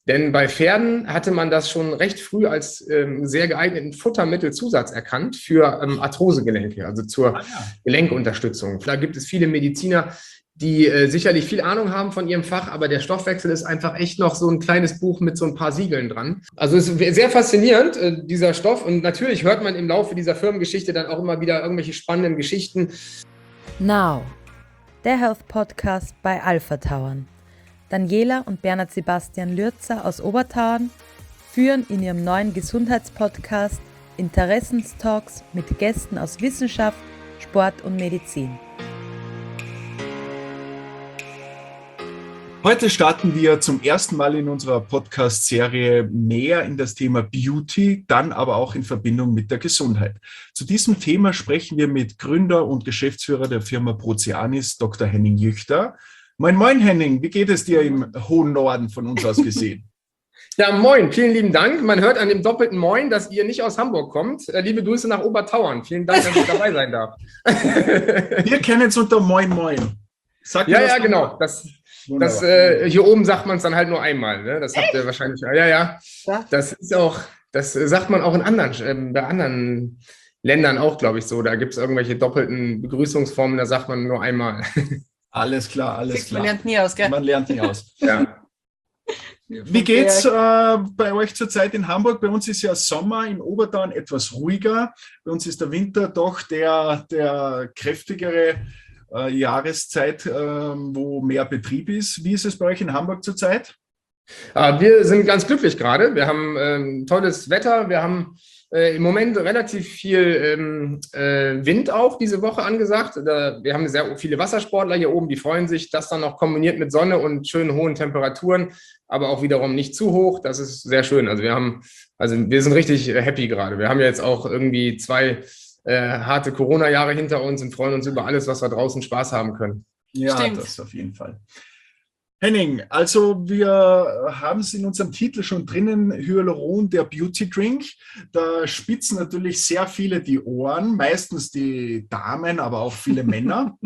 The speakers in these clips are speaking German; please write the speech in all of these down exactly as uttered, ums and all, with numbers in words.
Denn bei Pferden hatte man das schon recht früh als ähm, sehr geeigneten Futtermittelzusatz erkannt für ähm, Arthrosegelenke, also zur Ah ja. Lenkunterstützung. Da gibt es viele Mediziner, die äh, sicherlich viel Ahnung haben von ihrem Fach, aber der Stoffwechsel ist einfach echt noch so ein kleines Buch mit so ein paar Siegeln dran. Also es ist sehr faszinierend, äh, dieser Stoff. Und natürlich hört man im Laufe dieser Firmengeschichte dann auch immer wieder irgendwelche spannenden Geschichten. Now, der Health Podcast bei Alpha Tauern. Daniela und Bernhard Sebastian Lürzer aus Obertauern führen in ihrem neuen Gesundheitspodcast Interessenstalks mit Gästen aus Wissenschaft, Sport und Medizin. Heute starten wir zum ersten Mal in unserer Podcast-Serie näher in das Thema Beauty, dann aber auch in Verbindung mit der Gesundheit. Zu diesem Thema sprechen wir mit Gründer und Geschäftsführer der Firma Proceanis, Doktor Henning Jüchter. Moin, moin Henning, wie geht es dir im hohen Norden von uns aus gesehen? Ja, moin, vielen lieben Dank. Man hört an dem doppelten Moin, dass ihr nicht aus Hamburg kommt. Äh, liebe Grüße nach Obertauern. Vielen Dank, dass ich dabei sein darf. Wir kennen es unter Moin, moin. Sag ja, ja, genau. Das, das, äh, hier oben sagt man es dann halt nur einmal. Ne? Das habt ihr wahrscheinlich. Ja, ja. Das ist auch, das sagt man auch in anderen, äh, bei anderen Ländern auch, glaube ich, so. Da gibt es irgendwelche doppelten Begrüßungsformen, da sagt man nur einmal. Alles klar, alles klar. Man lernt nie aus, gell? Man lernt nie aus. Ja. Wie geht's äh, bei euch zurzeit in Hamburg? Bei uns ist ja Sommer, in Obertauern etwas ruhiger. Bei uns ist der Winter doch der, der kräftigere äh, Jahreszeit, äh, wo mehr Betrieb ist. Wie ist es bei euch in Hamburg zurzeit? Äh, wir sind ganz glücklich gerade. Wir haben ähm, tolles Wetter. Wir haben äh, im Moment relativ viel ähm, äh, Wind auch diese Woche angesagt. Da, wir haben sehr viele Wassersportler hier oben, die freuen sich, das dann noch kombiniert mit Sonne und schönen hohen Temperaturen, aber auch wiederum nicht zu hoch. Das ist sehr schön. Also wir haben, also wir sind richtig happy gerade. Wir haben ja jetzt auch irgendwie zwei äh, harte Corona-Jahre hinter uns und freuen uns über alles, was wir draußen Spaß haben können. Ja, Stimmt. Das auf jeden Fall. Henning, also wir haben es in unserem Titel schon drinnen, Hyaluron, der Beauty Drink. Da spitzen natürlich sehr viele die Ohren, meistens die Damen, aber auch viele Männer.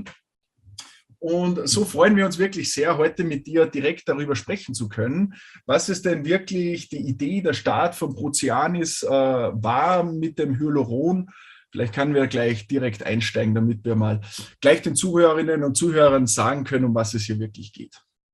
Und so freuen wir uns wirklich sehr, heute mit dir direkt darüber sprechen zu können. Was ist denn wirklich die Idee, der Start von Proceanis äh, war mit dem Hyaluron? Vielleicht können wir gleich direkt einsteigen, damit wir mal gleich den Zuhörerinnen und Zuhörern sagen können, um was es hier wirklich geht.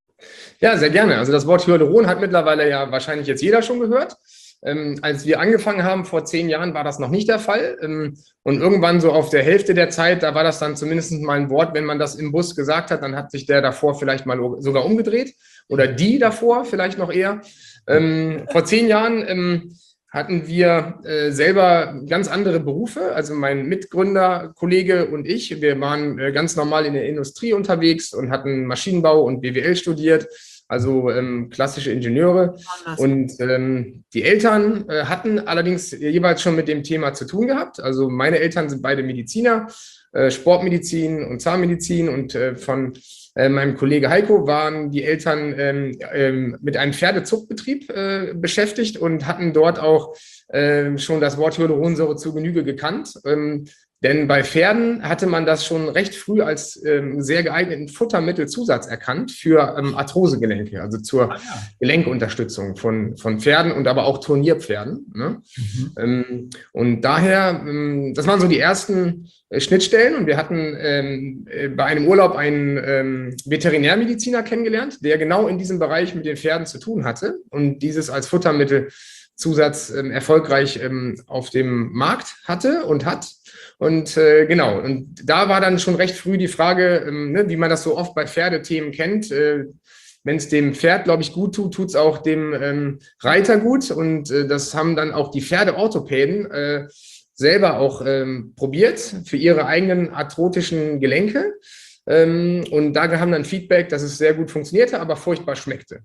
Ja, sehr gerne. Also das Wort Hyaluron hat mittlerweile ja wahrscheinlich jetzt jeder schon gehört. Ähm, als wir angefangen haben vor zehn Jahren, war das noch nicht der Fall. Ähm, und irgendwann so auf der Hälfte der Zeit, da war das dann zumindest mal ein Wort, wenn man das im Bus gesagt hat, dann hat sich der davor vielleicht mal sogar umgedreht oder die davor vielleicht noch eher. Ähm, vor zehn Jahren ähm, hatten wir äh, selber ganz andere Berufe. Also mein Mitgründer, Kollege und ich, wir waren äh, ganz normal in der Industrie unterwegs und hatten Maschinenbau und B W L studiert, also ähm, klassische Ingenieure. Und ähm, die Eltern äh, hatten allerdings jeweils schon mit dem Thema zu tun gehabt. Also meine Eltern sind beide Mediziner, äh, Sportmedizin und Zahnmedizin, und äh, von Äh, meinem Kollege Heiko waren die Eltern ähm, ähm, mit einem Pferdezuchtbetrieb äh, beschäftigt und hatten dort auch äh, schon das Wort Hyaluronsäure zu Genüge gekannt. Ähm, denn bei Pferden hatte man das schon recht früh als ähm, sehr geeigneten Futtermittelzusatz erkannt für ähm, Arthrosegelenke, also zur Ah, ja. Lenkunterstützung von, von Pferden und aber auch Turnierpferden. Ne? Mhm. Ähm, und daher, ähm, das waren so die ersten äh, Schnittstellen, und wir hatten ähm, äh, bei einem Urlaub einen ähm, Veterinärmediziner kennengelernt, der genau in diesem Bereich mit den Pferden zu tun hatte und dieses als Futtermittelzusatz ähm, erfolgreich ähm, auf dem Markt hatte und hat. Und äh, genau, und da war dann schon recht früh die Frage, ähm, ne, wie man das so oft bei Pferdethemen kennt, äh, wenn es dem Pferd, glaube ich, gut tut, tut es auch dem ähm, Reiter gut. Und äh, das haben dann auch die Pferdeorthopäden äh, selber auch ähm, probiert für ihre eigenen arthrotischen Gelenke. Ähm, und da haben dann Feedback, dass es sehr gut funktionierte, aber furchtbar schmeckte.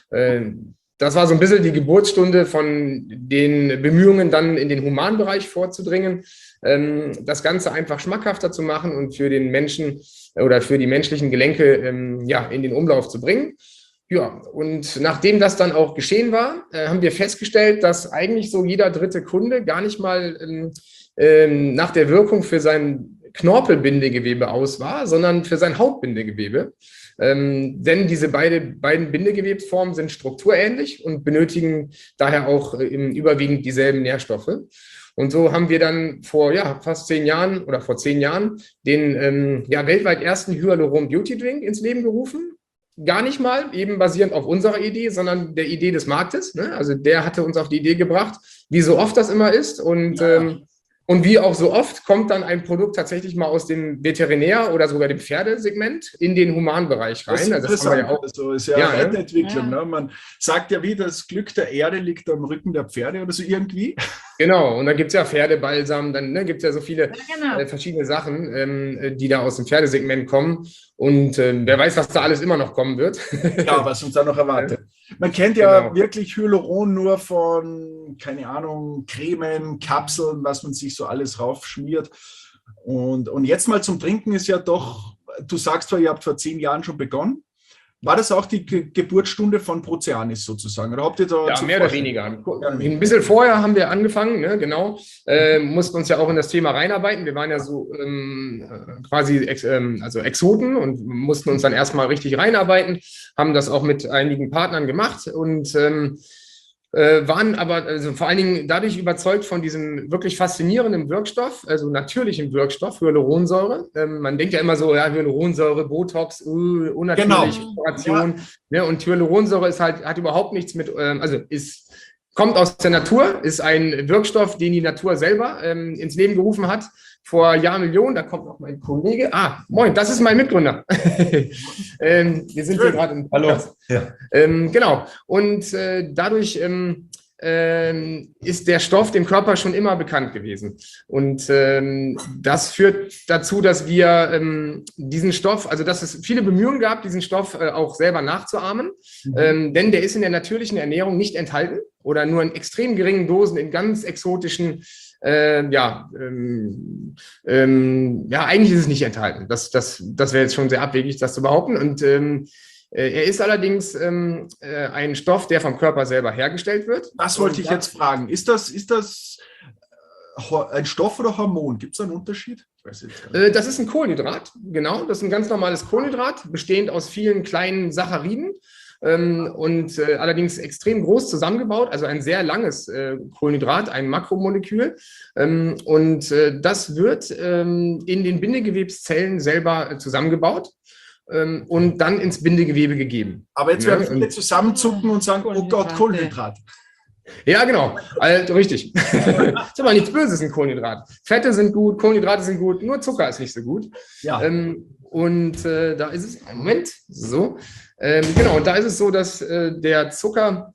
Ähm, das war so ein bisschen die Geburtsstunde von den Bemühungen, dann in den Humanbereich vorzudringen, ähm, das Ganze einfach schmackhafter zu machen und für den Menschen oder für die menschlichen Gelenke ähm, ja, in den Umlauf zu bringen. Ja, und nachdem das dann auch geschehen war, äh, haben wir festgestellt, dass eigentlich so jeder dritte Kunde gar nicht mal ähm, ähm, nach der Wirkung für sein Knorpelbindegewebe aus war, sondern für sein Hautbindegewebe. Ähm, denn diese beide, beiden Bindegewebsformen sind strukturähnlich und benötigen daher auch äh, im überwiegend dieselben Nährstoffe. Und so haben wir dann vor ja, fast zehn Jahren oder vor zehn Jahren den ähm, ja, weltweit ersten Hyaluron Beauty Drink ins Leben gerufen. Gar nicht mal eben basierend auf unserer Idee, sondern der Idee des Marktes. Ne? Also der hatte uns auf die Idee gebracht, wie so oft das immer ist. Und ja. ähm, Und wie auch so oft kommt dann ein Produkt tatsächlich mal aus dem Veterinär- oder sogar dem Pferdesegment in den Humanbereich rein. Das ist also das haben wir ja auch. Also ist ja, ja eine Weiterentwicklung. Ja. Ne? Man sagt ja wie, das Glück der Erde liegt am Rücken der Pferde oder so irgendwie. Genau, und dann gibt es ja Pferdebalsam, dann ne, gibt es ja so viele ja, genau. äh, verschiedene Sachen, ähm, die da aus dem Pferdesegment kommen. Und äh, wer weiß, was da alles immer noch kommen wird. Ja, was uns da noch erwartet. Man kennt ja genau. wirklich Hyaluron nur von, keine Ahnung, Cremen, Kapseln, was man sich so alles raufschmiert. Und, und jetzt mal zum Trinken ist ja doch, du sagst zwar, ihr habt vor zehn Jahren schon begonnen. War das auch die Ge- Geburtsstunde von Proceanis sozusagen? Oder habt ihr da ja, mehr oder weniger. Ein bisschen vorher haben wir angefangen, ne? Genau. Äh, mussten uns ja auch in das Thema reinarbeiten. Wir waren ja so ähm, quasi ex, ähm, also Exoten und mussten uns dann erstmal richtig reinarbeiten, haben das auch mit einigen Partnern gemacht und ähm, äh, waren aber also vor allen Dingen dadurch überzeugt von diesem wirklich faszinierenden Wirkstoff, also natürlichen Wirkstoff, Hyaluronsäure. Ähm, man denkt ja immer so, ja, Hyaluronsäure, Botox, uh, unnatürliche genau. Operation. Ja. Ne, und Hyaluronsäure ist halt, hat überhaupt nichts mit, ähm, also ist, kommt aus der Natur, ist ein Wirkstoff, den die Natur selber ähm, ins Leben gerufen hat. Vor Jahrmillionen, da kommt noch mein Kollege. Ah, moin, das ist mein Mitgründer. ähm, wir sind Schön. Hier gerade im Podcast. Hallo. Ja. Ähm, genau. Und äh, dadurch ähm, ähm, ist der Stoff dem Körper schon immer bekannt gewesen. Und ähm, das führt dazu, dass wir ähm, diesen Stoff, also dass es viele Bemühungen gab, diesen Stoff äh, auch selber nachzuahmen. Mhm. Ähm, denn der ist in der natürlichen Ernährung nicht enthalten oder nur in extrem geringen Dosen in ganz exotischen Äh, ja, ähm, ähm, ja, eigentlich ist es nicht enthalten. Das, das, das wäre jetzt schon sehr abwegig, das zu behaupten. Und ähm, äh, er ist allerdings ähm, äh, ein Stoff, der vom Körper selber hergestellt wird. Das wollte ich jetzt fragen. Ist das, ist das ein Stoff oder Hormon? Gibt es einen Unterschied? Ich weiß jetzt äh, das ist ein Kohlenhydrat, genau. Das ist ein ganz normales Kohlenhydrat, bestehend aus vielen kleinen Sacchariden. Ähm, und äh, allerdings extrem groß zusammengebaut, also ein sehr langes äh, Kohlenhydrat, ein Makromolekül. Ähm, und äh, das wird ähm, in den Bindegewebszellen selber äh, zusammengebaut ähm, und dann ins Bindegewebe gegeben. Aber jetzt werden ja, viele zusammenzucken und sagen, oh Gott, Kohlenhydrat. Ja, genau, also, richtig. Das ist aber nichts Böses, ein Kohlenhydrat. Fette sind gut, Kohlenhydrate sind gut, nur Zucker ist nicht so gut. Ja. Ähm, und äh, da ist es, einen Moment, so, ähm, genau, und da ist es so, dass äh, der Zucker,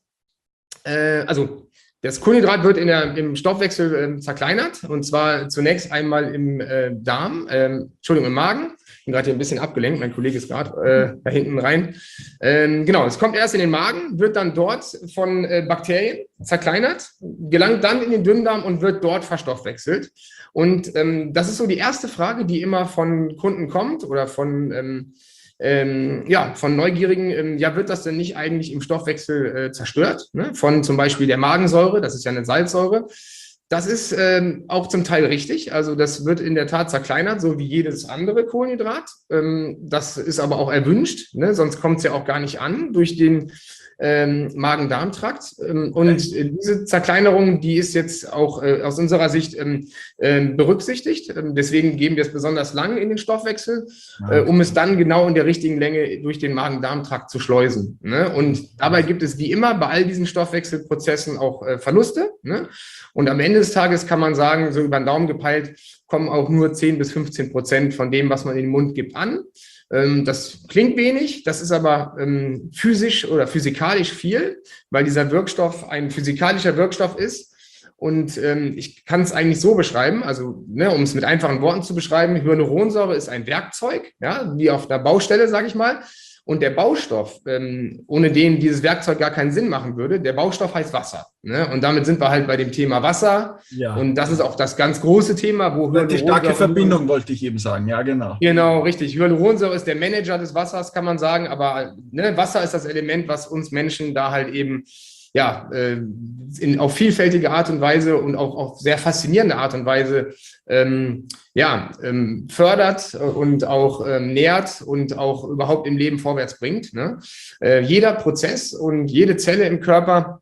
äh, also das Kohlenhydrat wird in der, im Stoffwechsel äh, zerkleinert, und zwar zunächst einmal im äh, Darm, äh, Entschuldigung, im Magen. Ich bin gerade hier ein bisschen abgelenkt, mein Kollege ist gerade äh, da hinten rein. Ähm, genau, es kommt erst in den Magen, wird dann dort von äh, Bakterien zerkleinert, gelangt dann in den Dünndarm und wird dort verstoffwechselt. Und ähm, das ist so die erste Frage, die immer von Kunden kommt oder von, ähm, ähm, ja, von Neugierigen. Ähm, ja, wird das denn nicht eigentlich im Stoffwechsel äh, zerstört? Ne? Von zum Beispiel der Magensäure, das ist ja eine Salzsäure. Das ist ähm, auch zum Teil richtig. Also das wird in der Tat zerkleinert, so wie jedes andere Kohlenhydrat. Ähm, das ist aber auch erwünscht, ne? Sonst kommt es ja auch gar nicht an durch den ähm, Magen-Darm-Trakt. Ähm, und äh, diese Zerkleinerung, die ist jetzt auch äh, aus unserer Sicht ähm, äh, berücksichtigt. Ähm, deswegen geben wir es besonders lang in den Stoffwechsel, äh, um es dann genau in der richtigen Länge durch den Magen-Darm-Trakt zu schleusen. Ne? Und dabei gibt es wie immer bei all diesen Stoffwechselprozessen auch äh, Verluste. Ne? Und am Ende des Tages kann man sagen, so über den Daumen gepeilt, kommen auch nur zehn bis fünfzehn Prozent von dem, was man in den Mund gibt, an. Ähm, das klingt wenig, das ist aber ähm, physisch oder physikalisch viel, weil dieser Wirkstoff ein physikalischer Wirkstoff ist. Und ähm, ich kann es eigentlich so beschreiben, also ne, um es mit einfachen Worten zu beschreiben, Hyaluronsäure ist ein Werkzeug, ja, wie auf der Baustelle, sage ich mal. Und der Baustoff, ähm, ohne den dieses Werkzeug gar keinen Sinn machen würde, der Baustoff heißt Wasser. Ne? Und damit sind wir halt bei dem Thema Wasser. Ja. Und das ist auch das ganz große Thema, wo Hyaluronsäure... Die starke Verbindung, wollte ich eben sagen. Ja, genau. Genau, richtig. Hyaluronsäure ist der Manager des Wassers, kann man sagen. Aber ne, Wasser ist das Element, was uns Menschen da halt eben ja, äh, in, auf vielfältige Art und Weise und auch auf sehr faszinierende Art und Weise ähm, ja, ähm, fördert und auch ähm, nährt und auch überhaupt im Leben vorwärts bringt. Ne? Äh, jeder Prozess und jede Zelle im Körper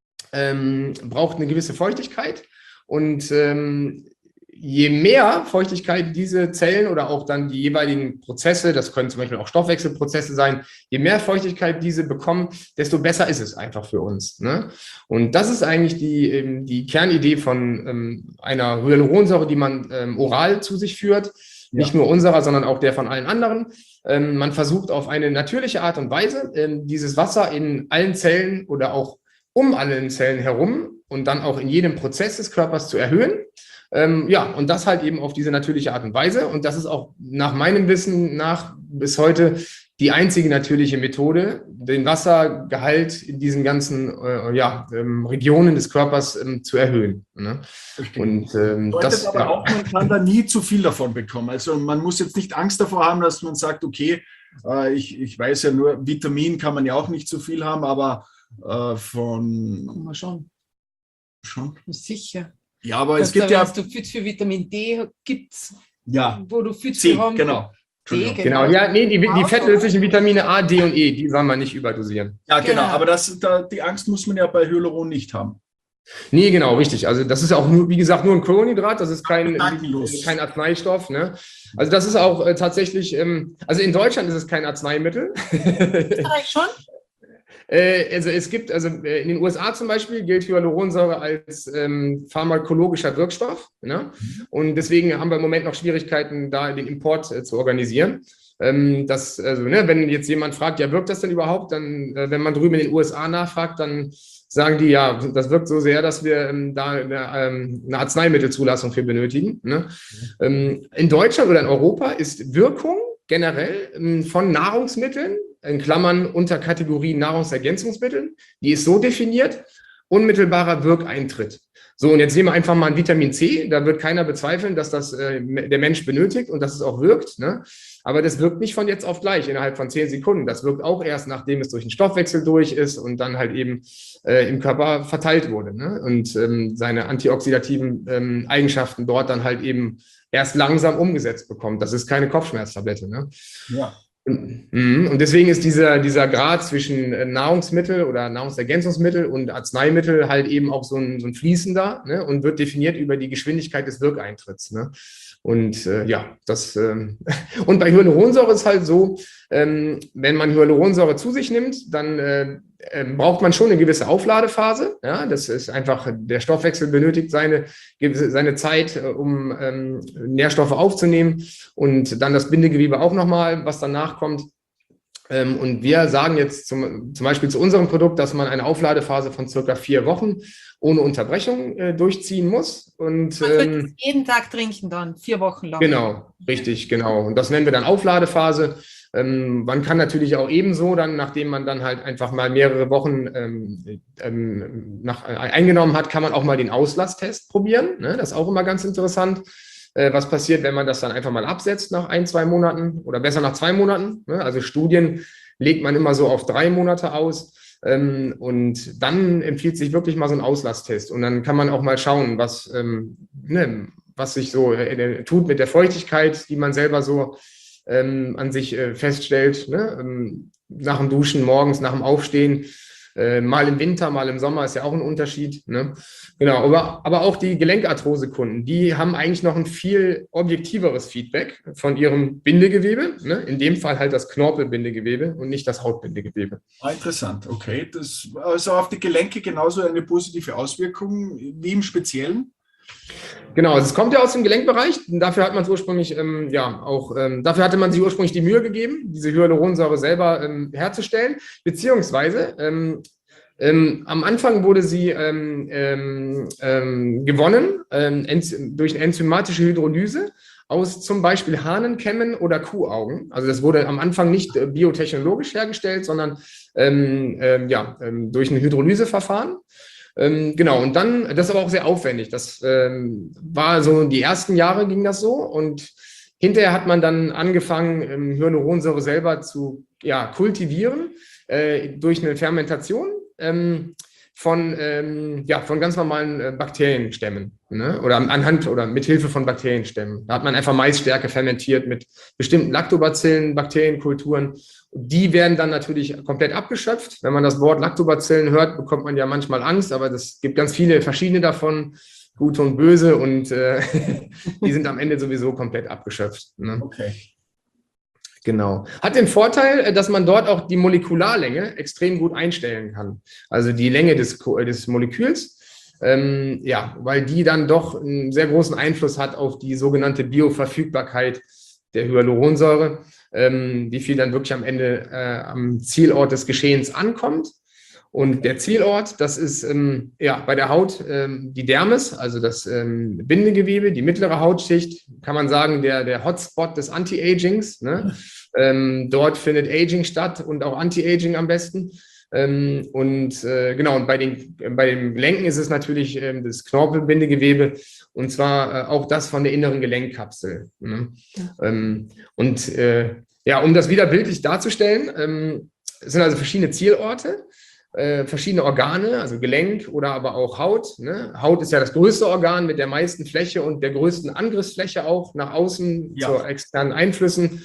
ähm, braucht eine gewisse Feuchtigkeit und ähm, je mehr Feuchtigkeit diese Zellen oder auch dann die jeweiligen Prozesse, das können zum Beispiel auch Stoffwechselprozesse sein, je mehr Feuchtigkeit diese bekommen, desto besser ist es einfach für uns. Ne? Und das ist eigentlich die, die Kernidee von ähm, einer Hyaluronsäure, die man ähm, oral zu sich führt. Nicht ja. nur unserer, sondern auch der von allen anderen. Ähm, man versucht auf eine natürliche Art und Weise, ähm, dieses Wasser in allen Zellen oder auch um alle Zellen herum und dann auch in jedem Prozess des Körpers zu erhöhen. Ähm, ja, und das halt eben auf diese natürliche Art und Weise. Und das ist auch nach meinem Wissen nach bis heute die einzige natürliche Methode, den Wassergehalt in diesen ganzen äh, ja, ähm, Regionen des Körpers ähm, zu erhöhen. Ne? Und ähm, das aber ja. auch, man kann da nie zu viel davon bekommen. Also man muss jetzt nicht Angst davor haben, dass man sagt, okay, äh, ich, ich weiß ja nur, Vitamin kann man ja auch nicht zu viel haben, aber äh, von... Kann man schon. Schon? Sicher. Ja, aber dass es gibt da, ja... Wenn du viel für Vitamin D gibt's, ja. wo du viel C, haben, genau. D, genau. Ja, nee, die, die fettlöslichen Vitamine A, D und E, die soll man nicht überdosieren. Ja, genau, genau. aber das, da, die Angst muss man ja bei Hyaluron nicht haben. Nee, genau, richtig. Also das ist auch nur, wie gesagt, nur ein Kohlenhydrat, das ist kein, kein Arzneistoff. Ne? Also das ist auch äh, tatsächlich, ähm, also in Deutschland ist es kein Arzneimittel. Österreich schon? äh, also es gibt, also in den U S A zum Beispiel gilt Hyaluronsäure als ähm, pharmakologischer Wirkstoff. Ne? Und deswegen haben wir im Moment noch Schwierigkeiten, da den Import äh, zu organisieren. Ähm, das, also, ne, wenn jetzt jemand fragt, ja, wirkt das denn überhaupt? Dann, äh, wenn man drüben in den U S A nachfragt, dann sagen die, ja, das wirkt so sehr, dass wir ähm, da eine, ähm, eine Arzneimittelzulassung für benötigen. Ne? Ähm, in Deutschland oder in Europa ist Wirkung generell ähm, von Nahrungsmitteln, in Klammern unter Kategorie Nahrungsergänzungsmitteln, die ist so definiert, unmittelbarer Wirkeintritt. So, und jetzt nehmen wir einfach mal ein Vitamin C, da wird keiner bezweifeln, dass das äh, der Mensch benötigt und dass es auch wirkt, ne? Aber das wirkt nicht von jetzt auf gleich, innerhalb von zehn Sekunden. Das wirkt auch erst, nachdem es durch den Stoffwechsel durch ist und dann halt eben äh, im Körper verteilt wurde, ne? Und ähm, seine antioxidativen ähm, Eigenschaften dort dann halt eben erst langsam umgesetzt bekommt. Das ist keine Kopfschmerztablette, ne? Ja. Und deswegen ist dieser, dieser Grad zwischen Nahrungsmittel oder Nahrungsergänzungsmittel und Arzneimittel halt eben auch so ein, so ein fließender, ne, und wird definiert über die Geschwindigkeit des Wirkeintritts. Ne? Und äh, ja, das ähm, und bei Hyaluronsäure ist halt so, ähm, wenn man Hyaluronsäure zu sich nimmt, dann äh, äh, braucht man schon eine gewisse Aufladephase. Ja, das ist einfach, der Stoffwechsel benötigt seine, seine Zeit, äh, um ähm, Nährstoffe aufzunehmen und dann das Bindegewebe auch nochmal, was danach kommt. Ähm, und wir sagen jetzt zum, zum Beispiel zu unserem Produkt, dass man eine Aufladephase von circa vier Wochen ohne Unterbrechung äh, durchziehen muss. Und man wird ähm, jeden Tag trinken dann, vier Wochen lang. Genau, richtig, genau. Und das nennen wir dann Aufladephase. Ähm, man kann natürlich auch ebenso dann, nachdem man dann halt einfach mal mehrere Wochen ähm, ähm, nach, äh, eingenommen hat, kann man auch mal den Auslasstest probieren. Ne? Das ist auch immer ganz interessant. Äh, was passiert, wenn man das dann einfach mal absetzt nach ein, zwei Monaten oder besser nach zwei Monaten? Ne? Also Studien legt man immer so auf drei Monate aus. Ähm, und dann empfiehlt sich wirklich mal so ein Auslasstest. Und dann kann man auch mal schauen, was, ähm, ne, was sich so äh, tut mit der Feuchtigkeit, die man selber so ähm, an sich äh, feststellt. Ne? Ähm, nach dem Duschen, morgens, nach dem Aufstehen. Äh, mal im Winter, mal im Sommer ist ja auch ein Unterschied. Ne? Genau, aber, aber auch die Gelenkarthrose-Kunden, die haben eigentlich noch ein viel objektiveres Feedback von ihrem Bindegewebe. Ne? In dem Fall halt das Knorpelbindegewebe und nicht das Hautbindegewebe. Ah, interessant, okay. Das, also auf die Gelenke genauso eine positive Auswirkung wie im Speziellen? Genau, also es kommt ja aus dem Gelenkbereich. Dafür hat man es ursprünglich, ähm, ja, auch, ähm, dafür hatte man sich ursprünglich die Mühe gegeben, diese Hyaluronsäure selber ähm, herzustellen, beziehungsweise ähm, ähm, am Anfang wurde sie ähm, ähm, ähm, gewonnen ähm, durch eine enzymatische Hydrolyse aus zum Beispiel Hahnenkämmen oder Kuhaugen. Also das wurde am Anfang nicht äh, biotechnologisch hergestellt, sondern ähm, ähm, ja, ähm, durch ein Hydrolyseverfahren. Ähm, genau, und dann, das ist aber auch sehr aufwendig. Das ähm, war so, die ersten Jahre ging das so und hinterher hat man dann angefangen, ähm, Hyaluronsäure selber zu ja, kultivieren äh, durch eine Fermentation. Ähm, von, ähm, ja, von ganz normalen äh, Bakterienstämmen, ne? Oder anhand oder mit Hilfe von Bakterienstämmen. Da hat man einfach Maisstärke fermentiert mit bestimmten Lactobacillen, Bakterienkulturen. Die werden dann natürlich komplett abgeschöpft. Wenn man das Wort Lactobacillen hört, bekommt man ja manchmal Angst, aber es gibt ganz viele verschiedene davon, gute und böse, und äh, die sind am Ende sowieso komplett abgeschöpft. Ne? Okay. Genau. Hat den Vorteil, dass man dort auch die Molekularlänge extrem gut einstellen kann. Also die Länge des, des Moleküls, ähm, ja, weil die dann doch einen sehr großen Einfluss hat auf die sogenannte Bioverfügbarkeit der Hyaluronsäure, ähm, wie viel dann wirklich am Ende äh, am Zielort des Geschehens ankommt. Und der Zielort, das ist ähm, ja bei der Haut ähm, die Dermis, also das ähm, Bindegewebe, die mittlere Hautschicht, kann man sagen, der, der Hotspot des Anti-Agings. Ne? Ähm, dort findet Aging statt und auch Anti-Aging am besten. Ähm, und äh, genau, und bei den, bei den Gelenken ist es natürlich ähm, das Knorpelbindegewebe, und zwar äh, auch das von der inneren Gelenkkapsel. Ne? Ja. Ähm, und äh, ja, um das wieder bildlich darzustellen, ähm, es sind also verschiedene Zielorte. Äh, verschiedene Organe, also Gelenk oder aber auch Haut. Ne? Haut ist ja das größte Organ mit der meisten Fläche und der größten Angriffsfläche auch nach außen, ja, zu externen Einflüssen.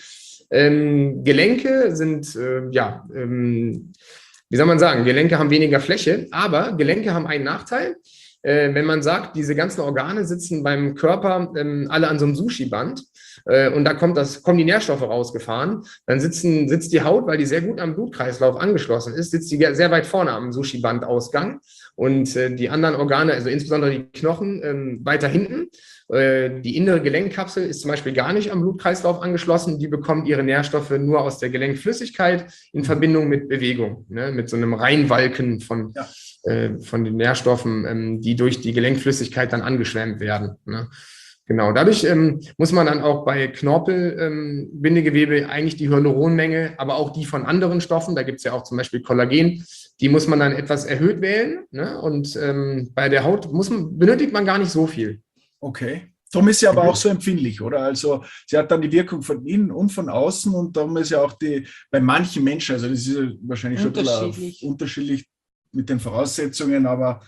Ähm, Gelenke sind, äh, ja, ähm, wie soll man sagen, Gelenke haben weniger Fläche, aber Gelenke haben einen Nachteil. Äh, wenn man sagt, diese ganzen Organe sitzen beim Körper ähm, alle an so einem Sushi-Band, und da kommt das, kommen die Nährstoffe rausgefahren, dann sitzen, sitzt die Haut, weil die sehr gut am Blutkreislauf angeschlossen ist, sitzt die sehr weit vorne am Sushi-Bandausgang, und äh, die anderen Organe, also insbesondere die Knochen, ähm, weiter hinten. Äh, die innere Gelenkkapsel ist zum Beispiel gar nicht am Blutkreislauf angeschlossen, die bekommt ihre Nährstoffe nur aus der Gelenkflüssigkeit in Verbindung mit Bewegung, ne? Mit so einem Reinwalken von, ja. äh, von den Nährstoffen, ähm, die durch die Gelenkflüssigkeit dann angeschwemmt werden, ne? Genau, dadurch ähm, muss man dann auch bei Knorpelbindegewebe ähm, eigentlich die Hyaluronmenge, aber auch die von anderen Stoffen, da gibt es ja auch zum Beispiel Kollagen, die muss man dann etwas erhöht wählen, ne? Und ähm, bei der Haut muss man, benötigt man gar nicht so viel. Okay. Darum ist sie aber auch so empfindlich, oder? Also sie hat dann die Wirkung von innen und von außen, und darum ist ja auch die, bei manchen Menschen, also das ist ja wahrscheinlich schon unterschiedlich. unterschiedlich mit den Voraussetzungen, aber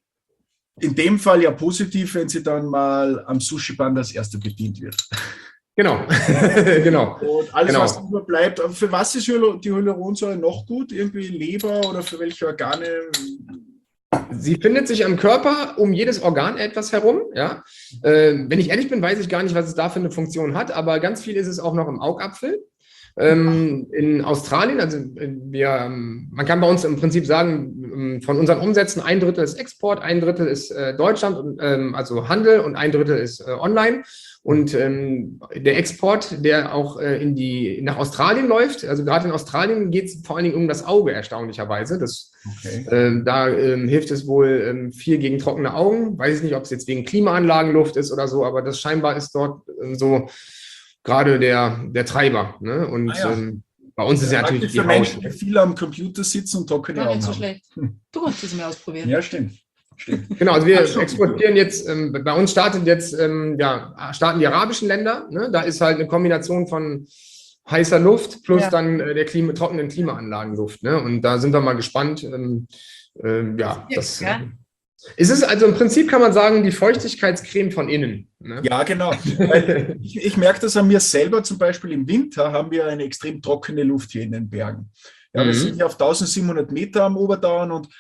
in dem Fall ja positiv, wenn sie dann mal am Sushi-Band als Erste bedient wird. Genau, genau. Und alles, genau. was überbleibt. Für was ist die Hyaluronsäure noch gut? Irgendwie Leber oder für welche Organe? Sie findet sich am Körper um jedes Organ etwas herum. Ja? Äh, wenn ich ehrlich bin, weiß ich gar nicht, was es da für eine Funktion hat, aber ganz viel ist es auch noch im Augapfel. Ähm, in Australien, also wir, man kann bei uns im Prinzip sagen, von unseren Umsätzen ein Drittel ist Export, ein Drittel ist äh, Deutschland, ähm, also Handel, und ein Drittel ist äh, online. Und ähm, der Export, der auch äh, in die, nach Australien läuft, also gerade in Australien geht es vor allen Dingen um das Auge, erstaunlicherweise. Das, okay. äh, da äh, hilft es wohl äh, viel gegen trockene Augen. Weiß ich nicht, ob es jetzt wegen Klimaanlagenluft ist oder so, aber das scheinbar ist dort äh, so gerade der, der Treiber. Ne? Und ah, ja. ähm, bei uns ist ja, ja natürlich die Haut. Menschen, die viel am Computer sitzen und trockene Augen haben. Nicht so schlecht. Du kannst das mal ausprobieren. Ja, stimmt. Stimmt. Genau, also wir exportieren jetzt, ähm, bei uns startet jetzt, ähm, ja, starten die arabischen Länder. Ne? Da ist halt eine Kombination von heißer Luft plus ja. dann äh, der Klima, trockenen Klimaanlagenluft. Ne? Und da sind wir mal gespannt. Ähm, äh, ja, das, ja. Äh, ist es also im Prinzip, kann man sagen, die Feuchtigkeitscreme von innen. Ne? Ja, genau. Weil ich, ich merke das an mir selber, zum Beispiel im Winter haben wir eine extrem trockene Luft hier in den Bergen. Ja, wir mhm. sind ja auf eintausendsiebenhundert Meter am Obertauern, und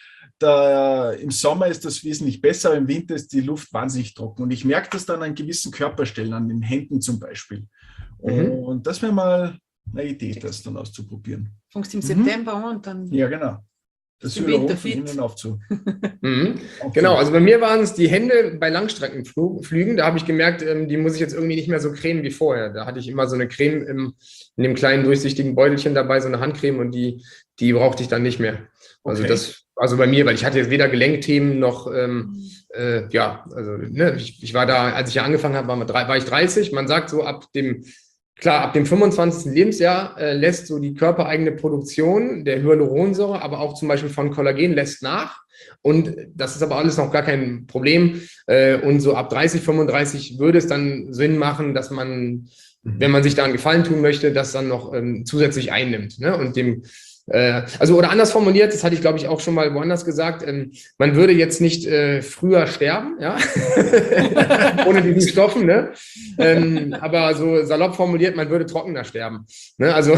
da, im Sommer ist das wesentlich besser, aber im Winter ist die Luft wahnsinnig trocken. Und ich merke das dann an gewissen Körperstellen, an den Händen zum Beispiel. Mhm. Und das wäre mal eine Idee, das dann auszuprobieren. Fängst im mhm. September an und dann... Ja, genau. Das ist Winter fit. Aufzu. mhm. Genau, also bei mir waren es die Hände bei Langstreckenflügen. Da habe ich gemerkt, die muss ich jetzt irgendwie nicht mehr so cremen wie vorher. Da hatte ich immer so eine Creme im, in dem kleinen durchsichtigen Beutelchen dabei, so eine Handcreme, und die, die brauchte ich dann nicht mehr. Also okay. das, also bei mir, weil ich hatte jetzt weder Gelenkthemen noch, ähm, äh, ja, also ne, ich, ich war da, als ich ja angefangen habe, war, war ich dreißig. Man sagt so, ab dem Klar, ab dem fünfundzwanzigsten Lebensjahr äh, lässt so die körpereigene Produktion der Hyaluronsäure, aber auch zum Beispiel von Kollagen, lässt nach. Und das ist aber alles noch gar kein Problem. Äh, und so ab dreißig, fünfunddreißig würde es dann Sinn machen, dass man, wenn man sich da einen Gefallen tun möchte, das dann noch ähm, zusätzlich einnimmt. Ne? Und dem, Äh, also, oder anders formuliert, das hatte ich, glaube ich, auch schon mal woanders gesagt, ähm, man würde jetzt nicht äh, früher sterben, ja, ohne diesen Stoffen, ne? Ähm, aber so salopp formuliert, man würde trockener sterben. Ne? Also,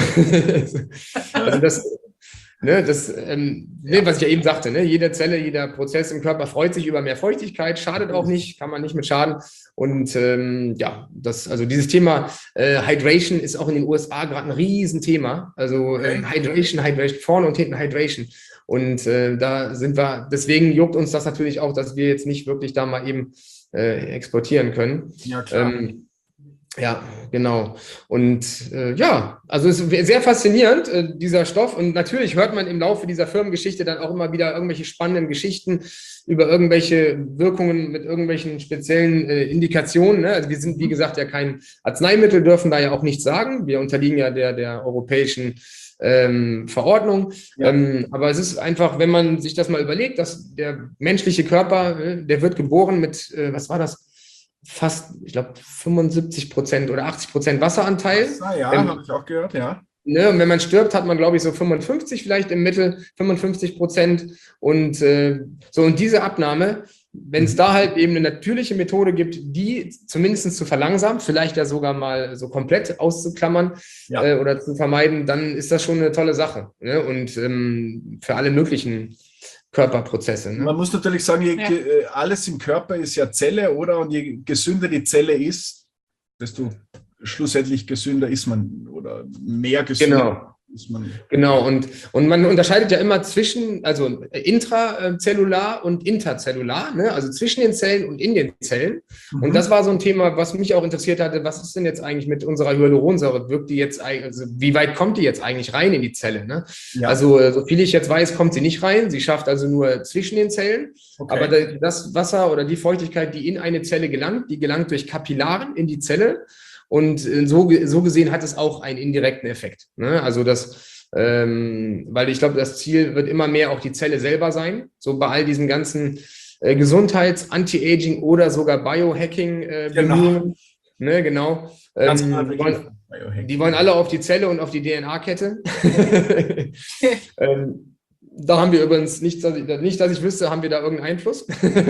also das, ne, das ähm, ne, was ich ja eben sagte, ne? Jede Zelle, jeder Prozess im Körper freut sich über mehr Feuchtigkeit, schadet auch nicht, kann man nicht mit schaden. Und ähm, ja, das, also dieses Thema äh, Hydration ist auch in den U S A gerade ein Riesenthema. Also Okay. ähm, Hydration, Hydration, vorne und hinten Hydration. Und äh, da sind wir, deswegen juckt uns das natürlich auch, dass wir jetzt nicht wirklich da mal eben äh, exportieren können. Ja, klar. Ähm, ja, genau. Und äh, ja, also es ist sehr faszinierend, äh, dieser Stoff. Und natürlich hört man im Laufe dieser Firmengeschichte dann auch immer wieder irgendwelche spannenden Geschichten über irgendwelche Wirkungen mit irgendwelchen speziellen äh, Indikationen. Ne? Also wir sind, wie gesagt, ja kein Arzneimittel, dürfen da ja auch nichts sagen. Wir unterliegen ja der, der europäischen ähm, Verordnung. Ja. Ähm, aber es ist einfach, wenn man sich das mal überlegt, dass der menschliche Körper, äh, der wird geboren mit, äh, was war das? Fast, ich glaube, fünfundsiebzig Prozent oder achtzig Prozent Wasseranteil. Ah, ja, Ähm, habe ich auch gehört, ja. Ne, und wenn man stirbt, hat man, glaube ich, so fünfundfünfzig vielleicht im Mittel, fünfundfünfzig Prozent. Und äh, so, und diese Abnahme, wenn es da halt eben eine natürliche Methode gibt, die zumindest zu verlangsamen, vielleicht ja sogar mal so komplett auszuklammern Ja. äh, oder zu vermeiden, dann ist das schon eine tolle Sache. Ne? Und ähm, für alle möglichen Körperprozesse. Ne? Man muss natürlich sagen, je, Ja. ge- äh, alles im Körper ist ja Zelle, oder? Und je gesünder die Zelle ist, desto schlussendlich gesünder ist man oder mehr gesünder Genau. ist man. Genau, und, und man unterscheidet ja immer zwischen, also intrazellular und interzellular, ne? Also zwischen den Zellen und in den Zellen. Mhm. Und das war so ein Thema, was mich auch interessiert hatte. Was ist denn jetzt eigentlich mit unserer Hyaluronsäure? Wirkt die jetzt, eig- also wie weit kommt die jetzt eigentlich rein in die Zelle? Ne? Ja. Also, äh, so viel ich jetzt weiß, kommt sie nicht rein. Sie schafft also nur zwischen den Zellen. Okay. Aber da- das Wasser oder die Feuchtigkeit, die in eine Zelle gelangt, die gelangt durch Kapillaren in die Zelle. Und äh, so, ge- so gesehen hat es auch einen indirekten Effekt. Ne? Also das, ähm, weil ich glaube, das Ziel wird immer mehr auch die Zelle selber sein. So bei all diesen ganzen äh, Gesundheits-, Anti-Aging oder sogar Biohacking-Bemühungen. Genau. Ne, genau. Ganz Ähm, klar die, Begriff. wollen, die wollen alle auf die Zelle und auf die D N A-Kette. ähm, da haben wir übrigens nicht, dass ich, nicht, dass ich wüsste, haben wir da irgendeinen Einfluss.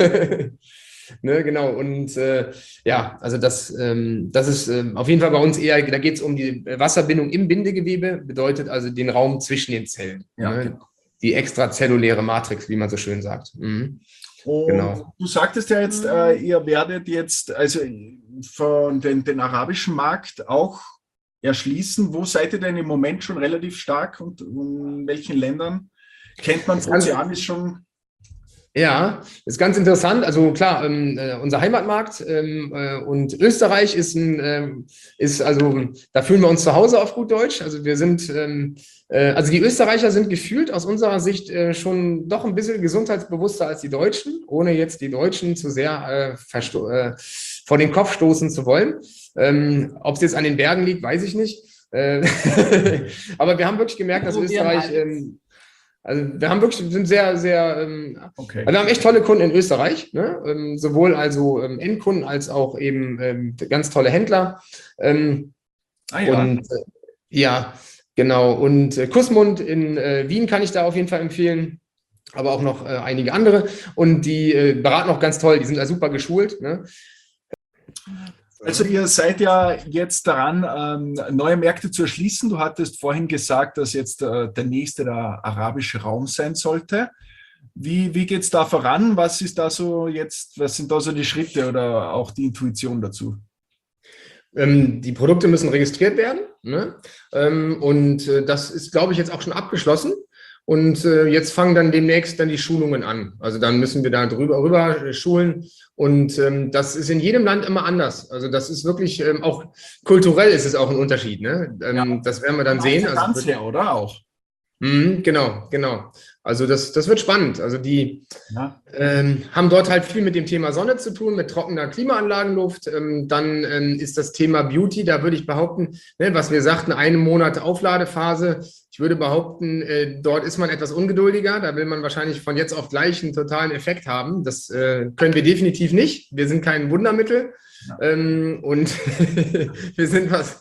Ne, genau, und äh, ja, also das, ähm, das ist ähm, auf jeden Fall bei uns eher, da geht es um die Wasserbindung im Bindegewebe, bedeutet also den Raum zwischen den Zellen. Ja, Ne? genau. Die extrazelluläre Matrix, wie man so schön sagt. Mhm. Und Genau. du sagtest ja jetzt, äh, ihr werdet jetzt also von den, den arabischen Markt auch erschließen. Wo seid ihr denn im Moment schon relativ stark und in welchen Ländern? Kennt man Ozeanis schon? Ja, ist ganz interessant. Also klar, ähm, äh, unser Heimatmarkt ähm, äh, und Österreich ist ein, ähm, ist also, da fühlen wir uns zu Hause auf gut Deutsch. Also wir sind, ähm, äh, also die Österreicher sind gefühlt aus unserer Sicht äh, schon doch ein bisschen gesundheitsbewusster als die Deutschen, ohne jetzt die Deutschen zu sehr äh, versto- äh, vor den Kopf stoßen zu wollen. Ähm, ob es jetzt an den Bergen liegt, weiß ich nicht. Äh, aber wir haben wirklich gemerkt, dass Probieren Österreich alles. ähm, also wir haben wirklich, sind sehr, sehr, ähm, Okay. also wir haben echt tolle Kunden in Österreich, ne? ähm, sowohl also ähm, Endkunden als auch eben ähm, ganz tolle Händler. Ähm, Ah ja. Und äh, ja, genau. Und äh, Kussmund in äh, Wien kann ich da auf jeden Fall empfehlen, aber auch noch äh, einige andere. Und die äh, beraten auch ganz toll, die sind da super geschult. Ne? Also ihr seid ja jetzt daran, ähm, neue Märkte zu erschließen. Du hattest vorhin gesagt, dass jetzt äh, der nächste der arabische Raum sein sollte. Wie, wie geht es da voran? Was ist da so jetzt, was sind da so die Schritte oder auch die Intuition dazu? Ähm, die Produkte müssen registriert werden. Ne? Ähm, und äh, das ist, glaube ich, jetzt auch schon abgeschlossen. Und äh, jetzt fangen dann demnächst dann die Schulungen an. Also dann müssen wir da drüber rüber schulen. Und ähm, das ist in jedem Land immer anders. Also das ist wirklich, ähm, auch kulturell ist es auch ein Unterschied. Ne? Ähm, Ja. Das werden wir dann sehen. Also, Ganz her, oder auch? Mhm, genau, genau. Also das, das wird spannend. Also die Ja. ähm, haben dort halt viel mit dem Thema Sonne zu tun, mit trockener Klimaanlagenluft. Ähm, dann ähm, ist das Thema Beauty, da würde ich behaupten, ne, was wir sagten, einen Monat Aufladephase. Ich würde behaupten, äh, dort ist man etwas ungeduldiger. Da will man wahrscheinlich von jetzt auf gleich einen totalen Effekt haben. Das äh, können wir definitiv nicht. Wir sind kein Wundermittel. Ja. Ähm, und wir sind was,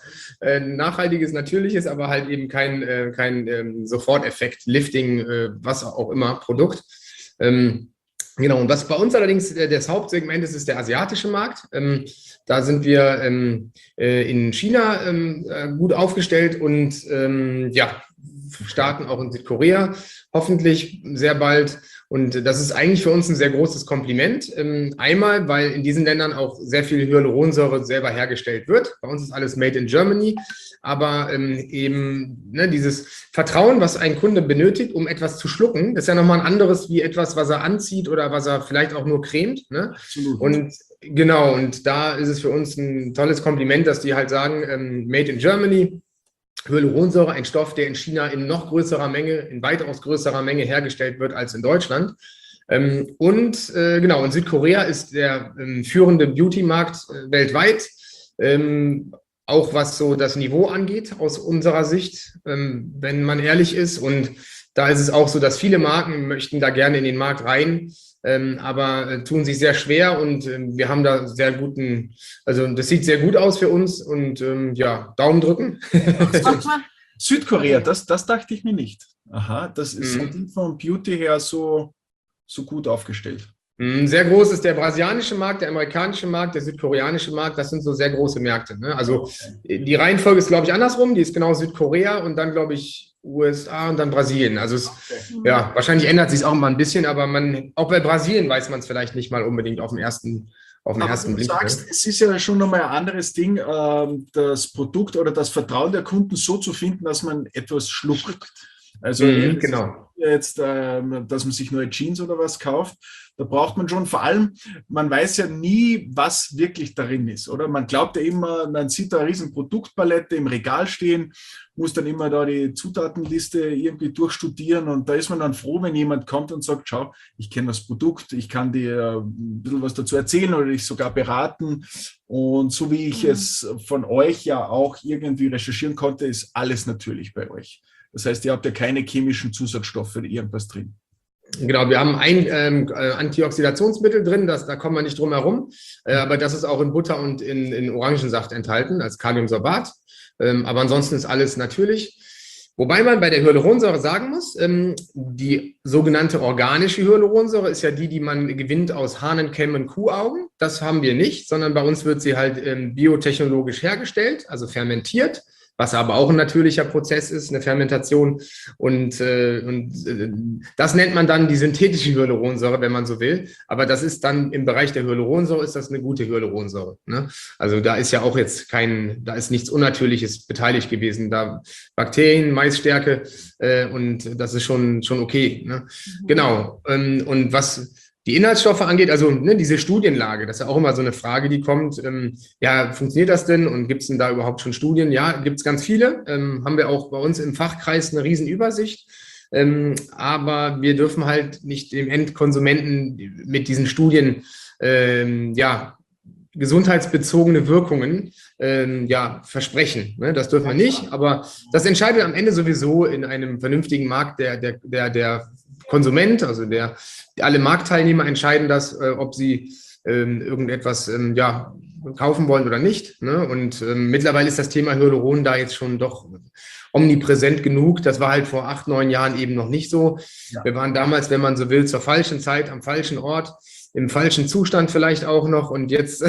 äh, nachhaltiges, natürliches, aber halt eben kein, äh, kein ähm, Soforteffekt, Lifting, äh, was auch immer, Produkt. Ähm, Genau, und was bei uns allerdings äh, das Hauptsegment ist, ist der asiatische Markt. Ähm, da sind wir ähm, äh, in China ähm, äh, gut aufgestellt und ähm, ja, starten auch in Südkorea, hoffentlich sehr bald. Und das ist eigentlich für uns ein sehr großes Kompliment. Ähm, einmal, weil in diesen Ländern auch sehr viel Hyaluronsäure selber hergestellt wird. Bei uns ist alles made in Germany. Aber ähm, eben ne, dieses Vertrauen, was ein Kunde benötigt, um etwas zu schlucken, ist ja nochmal ein anderes wie etwas, was er anzieht oder was er vielleicht auch nur cremt. Ne? Absolut. Und genau, und da ist es für uns ein tolles Kompliment, dass die halt sagen, ähm, made in Germany. Hyaluronsäure, ein Stoff, der in China in noch größerer Menge, in weitaus größerer Menge hergestellt wird als in Deutschland. Ähm, und äh, genau, in Südkorea ist der ähm, führende Beauty-Markt äh, weltweit, ähm, auch was so das Niveau angeht, aus unserer Sicht, ähm, wenn man ehrlich ist. Und da ist es auch so, dass viele Marken möchten da gerne in den Markt rein, ähm, aber äh, tun sich sehr schwer und äh, wir haben da sehr guten, also das sieht sehr gut aus für uns und ähm, ja, Daumen drücken. Südkorea, das, das dachte ich mir nicht. Aha, das ist Mhm. vom Beauty her so, so gut aufgestellt. Mm, Sehr groß ist der brasilianische Markt, der amerikanische Markt, der südkoreanische Markt. Das sind so sehr große Märkte. Ne? Also die Reihenfolge ist, glaube ich, andersrum. Die ist genau Südkorea und dann, glaube ich, U S A und dann Brasilien. Also es, ja, wahrscheinlich ändert sich es auch mal ein bisschen, aber man, auch bei Brasilien weiß man es vielleicht nicht mal unbedingt auf den ersten, auf den Aber ersten du Blick. sagst, Ne? es ist ja schon nochmal ein anderes Ding, ähm, das Produkt oder das Vertrauen der Kunden so zu finden, dass man etwas schluckt. Also Mhm, es genau. ist jetzt, ähm, dass man sich neue Jeans oder was kauft, da braucht man schon, vor allem, man weiß ja nie, was wirklich darin ist, oder? Man glaubt ja immer, man sieht da eine riesen Produktpalette im Regal stehen, muss dann immer da die Zutatenliste irgendwie durchstudieren und da ist man dann froh, wenn jemand kommt und sagt, schau, ich kenne das Produkt, ich kann dir ein bisschen was dazu erzählen oder dich sogar beraten. Und so wie ich es von euch ja auch irgendwie recherchieren konnte, ist alles natürlich bei euch. Das heißt, ihr habt ja keine chemischen Zusatzstoffe oder irgendwas drin. Genau, wir haben ein ähm, äh, Antioxidationsmittel drin, das, da kommen wir nicht drum herum, äh, aber das ist auch in Butter und in, in Orangensaft enthalten, als Kaliumsorbat. Ähm, aber ansonsten ist alles natürlich. Wobei man bei der Hyaluronsäure sagen muss, ähm, die sogenannte organische Hyaluronsäure ist ja die, die man gewinnt aus Hahnenkämmen, Kuhaugen. Das haben wir nicht, sondern bei uns wird sie halt ähm, biotechnologisch hergestellt, also fermentiert, was aber auch ein natürlicher Prozess ist, eine Fermentation. Und, äh, und äh, das nennt man dann die synthetische Hyaluronsäure, wenn man so will. Aber das ist dann im Bereich der Hyaluronsäure ist das eine gute Hyaluronsäure. Ne? Also da ist ja auch jetzt kein, da ist nichts Unnatürliches beteiligt gewesen. Da Bakterien, Maisstärke äh, und das ist schon, schon okay. Ne? Mhm. Genau. Ähm, und was die Inhaltsstoffe angeht, also ne, diese Studienlage, das ist ja auch immer so eine Frage, die kommt. Ähm, ja, funktioniert das denn und gibt es denn da überhaupt schon Studien? Ja, gibt es ganz viele. Ähm, haben wir auch bei uns im Fachkreis eine Riesenübersicht. Ähm, aber wir dürfen halt nicht dem Endkonsumenten mit diesen Studien ähm, ja, gesundheitsbezogene Wirkungen ähm, ja, versprechen. Ne? Das dürfen wir nicht, aber das entscheidet am Ende sowieso in einem vernünftigen Markt der, der, der, der Konsument, also der, alle Marktteilnehmer entscheiden das, äh, ob sie ähm, irgendetwas ähm, ja, kaufen wollen oder nicht. Ne? Und ähm, mittlerweile ist das Thema Hyaluron da jetzt schon doch omnipräsent genug. Das war halt vor acht, neun Jahren eben noch nicht so. Ja. Wir waren damals, wenn man so will, zur falschen Zeit am falschen Ort, im falschen Zustand vielleicht auch noch. Und jetzt,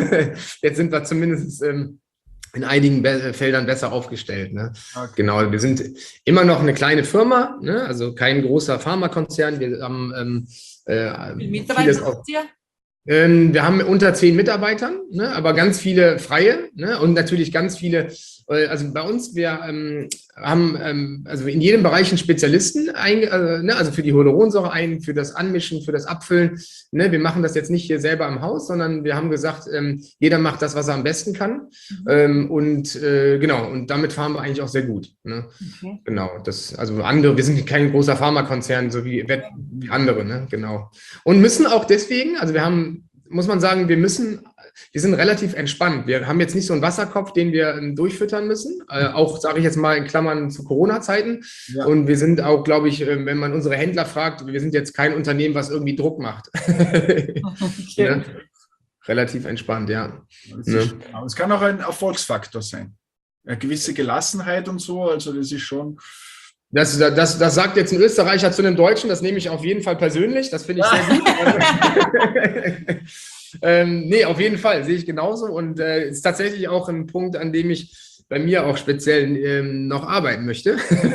jetzt sind wir zumindest ähm, in einigen Be- Feldern besser aufgestellt. Ne? Okay. Genau, wir sind immer noch eine kleine Firma, ne? Also kein großer Pharmakonzern. Wir haben ähm, äh, Wie Mitarbeiter habt ihr? Ähm, wir haben unter zehn Mitarbeitern, ne? Aber ganz viele Freie, ne? Und natürlich ganz viele, äh, also bei uns, wir ähm, haben ähm, also in jedem Bereich einen Spezialisten, ein, äh, ne? Also für die Hyaluronsäure ein, für das Anmischen, für das Abfüllen. Ne? Wir machen das jetzt nicht hier selber im Haus, sondern wir haben gesagt, ähm, jeder macht das, was er am besten kann. Mhm. Ähm, und äh, genau, und damit fahren wir eigentlich auch sehr gut. Ne? Okay. Genau, das, also andere, wir sind kein großer Pharmakonzern, so wie, wie andere, ne? Genau. Und müssen auch deswegen, also wir haben muss man sagen, wir müssen, wir sind relativ entspannt. Wir haben jetzt nicht so einen Wasserkopf, den wir ähm, durchfüttern müssen. Äh, auch, sage ich jetzt mal in Klammern, zu Corona-Zeiten. Ja. Und wir sind auch, glaube ich, äh, wenn man unsere Händler fragt, wir sind jetzt kein Unternehmen, was irgendwie Druck macht. Okay. Ne? Relativ entspannt, ja. Ne? Es kann auch ein Erfolgsfaktor sein. eine gewisse Gelassenheit und so, also das ist schon... Das, das, das sagt jetzt ein Österreicher zu einem Deutschen, das nehme ich auf jeden Fall persönlich, das finde ich sehr gut. ähm, nee, auf jeden Fall, sehe ich genauso und äh, ist tatsächlich auch ein Punkt, an dem ich bei mir auch speziell ähm, noch arbeiten möchte.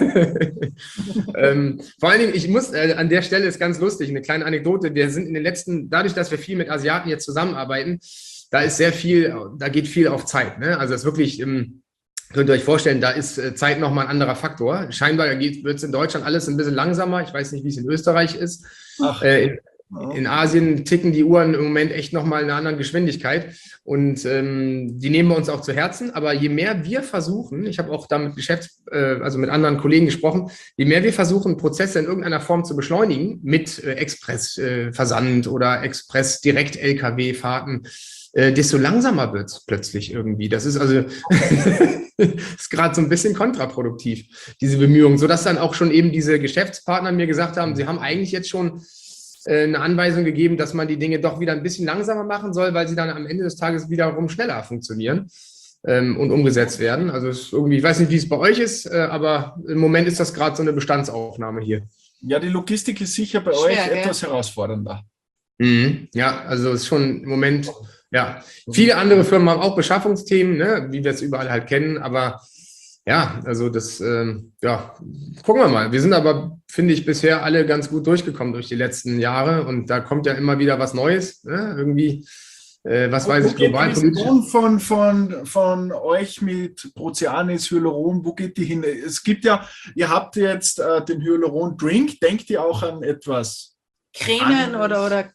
ähm, vor allen Dingen, ich muss, äh, an der Stelle ist ganz lustig, eine kleine Anekdote, wir sind in den letzten, dadurch, dass wir viel mit Asiaten jetzt zusammenarbeiten, da ist sehr viel, da geht viel auf Zeit, ne? Also es ist wirklich... Ähm, Könnt ihr euch vorstellen, da ist Zeit nochmal ein anderer Faktor. Scheinbar wird es in Deutschland alles ein bisschen langsamer. Ich weiß nicht, wie es in Österreich ist. Ach, äh, in, in Asien ticken die Uhren im Moment echt nochmal in einer anderen Geschwindigkeit. Und ähm, die nehmen wir uns auch zu Herzen. Aber je mehr wir versuchen, ich habe auch da mit Geschäfts-, äh, also mit anderen Kollegen gesprochen, je mehr wir versuchen, Prozesse in irgendeiner Form zu beschleunigen, mit äh, Express-Versand äh, oder Express-Direkt-L K W-Fahrten, äh, desto langsamer wird es plötzlich irgendwie. Das ist also ist gerade so ein bisschen kontraproduktiv, diese Bemühungen, sodass dann auch schon eben diese Geschäftspartner mir gesagt haben, sie haben eigentlich jetzt schon äh, eine Anweisung gegeben, dass man die Dinge doch wieder ein bisschen langsamer machen soll, weil sie dann am Ende des Tages wiederum schneller funktionieren ähm, und umgesetzt werden. Also es ist irgendwie, ich weiß nicht, wie es bei euch ist, äh, aber im Moment ist das gerade so eine Bestandsaufnahme hier. Ja, die Logistik ist sicher bei Schwer, euch ja. etwas herausfordernder. Mhm. Ja, also es ist schon im Moment... Ja, viele andere Firmen haben auch Beschaffungsthemen, ne, wie wir es überall halt kennen, aber ja, also das, ähm, ja, gucken wir mal. Wir sind aber, finde ich, bisher alle ganz gut durchgekommen durch die letzten Jahre und da kommt ja immer wieder was Neues, ne, irgendwie, äh, was weiß ich, global politisch. Von, von, von euch mit Prozianis, Hyaluron, wo geht die hin? Es gibt ja, ihr habt jetzt äh, den Hyaluron-Drink, denkt ihr auch an etwas? Cremen oder, oder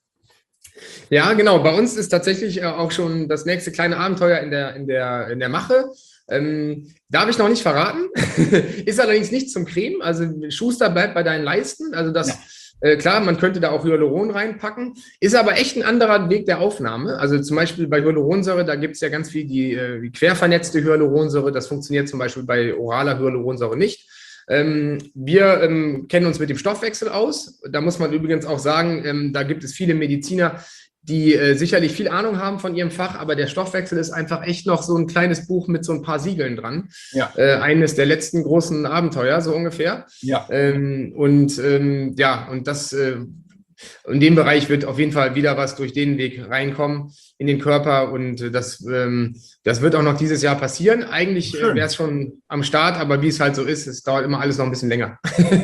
Ja, genau. Bei uns ist tatsächlich auch schon das nächste kleine Abenteuer in der, in der, in der Mache. Ähm, darf ich noch nicht verraten. Ist allerdings nicht zum Creme. Also Schuster bleibt bei deinen Leisten. Also das, ja. äh, klar, man könnte da auch Hyaluron reinpacken. Ist aber echt ein anderer Weg der Aufnahme. Also zum Beispiel bei Hyaluronsäure, da gibt es ja ganz viel die, äh, die quervernetzte Hyaluronsäure. Das funktioniert zum Beispiel bei oraler Hyaluronsäure nicht. Ähm, wir ähm, kennen uns mit dem Stoffwechsel aus. Da muss man übrigens auch sagen, ähm, da gibt es viele Mediziner, die äh, sicherlich viel Ahnung haben von ihrem Fach, aber der Stoffwechsel ist einfach echt noch so ein kleines Buch mit so ein paar Siegeln dran. Ja. Äh, eines der letzten großen Abenteuer, so ungefähr. Ja. Ähm, und ähm, ja, und das äh, in dem Bereich wird auf jeden Fall wieder was durch den Weg reinkommen in den Körper und das, ähm, das wird auch noch dieses Jahr passieren. Eigentlich äh, wäre es schon am Start, aber wie es halt so ist, es dauert immer alles noch ein bisschen länger.